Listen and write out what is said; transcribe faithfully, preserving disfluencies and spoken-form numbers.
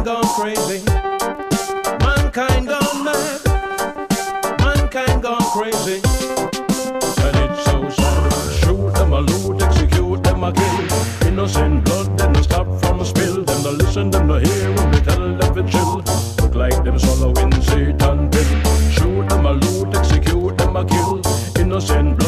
gone crazy. Mankind gone mad. Mankind gone crazy. And it's so sad. Shoot them a loot, execute them a kill. Innocent blood, them no stop from spill. Them no listen, them no hear when we tell them to chill. Look like them swallowing Satan pill. Shoot them a loot, execute them a kill. Innocent blood.